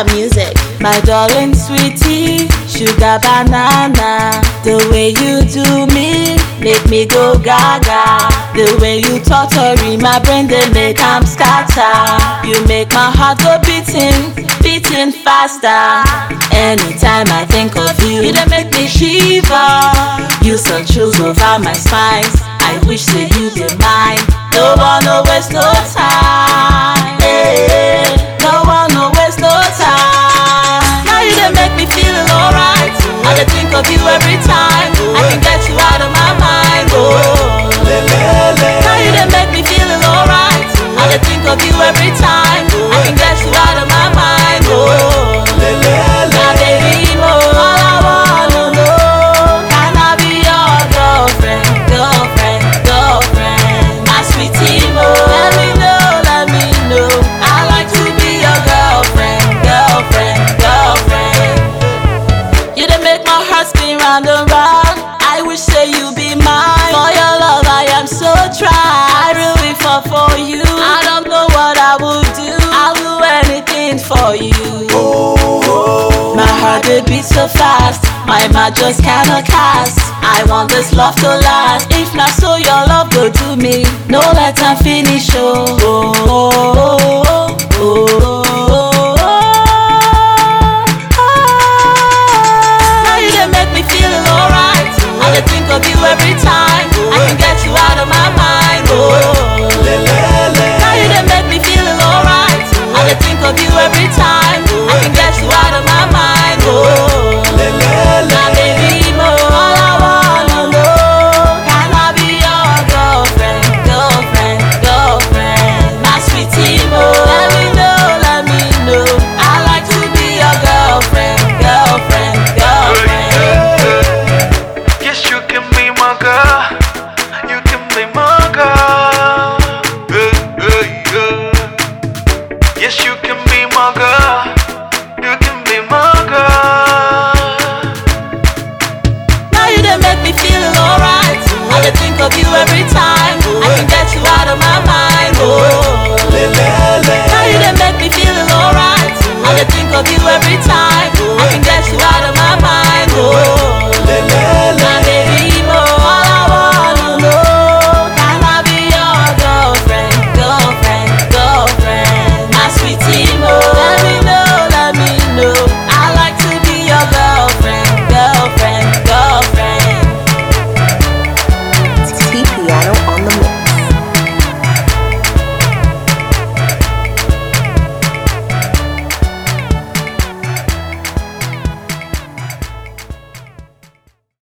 music. My darling sweetie, sugar banana. The way you do me, make me go gaga. The way you torture my brain, they make am scatter. You make my heart go beating faster. Anytime I think of you, you dey make me shiver. You some chills over my spine. I wish that you be mine. No one no waste no time. Hey, no one no waste no time. Now you dey make me feel alright. I dey think of you every time. I can get you out of my mind. Oh, now you dey make me feel alright. I dey think of you every time. I can get you out of my mind. Oh, now baby, all I wanna know, can I be your girlfriend, girlfriend, girlfriend, my sweetie mo? Let me know. I like to be your girlfriend, girlfriend, girlfriend. You done make my heart spin round and round. I wish say you be mine. For your love I am so dry. I really fall for you. I don't know what I would do. I'll do anything for you. My heart it beats so fast. My mind just cannot cast. I want this love to last. If not so, your love go do me. No let time finish. Oh, oh, oh, oh, oh, oh. Now you done make me feel alright. I dey think of you every time. I can get you out of my mind. Oh, now you done make me feel alright. I dey think of you every time. I can get you out of my mind. Oh, now baby, all I wanna know, can I be your girlfriend, girlfriend, girlfriend, my sweetie mo? Let me know. I like to be your girlfriend, girlfriend, girlfriend. Yes, you can be my girl. You can be my girl. Yes, you can be my girl. You can be my girl. Now you done make me feel alright. I dey think of you every time. I can get you out of my mind. Oh, now you done make me feel alright. I dey think of you every time.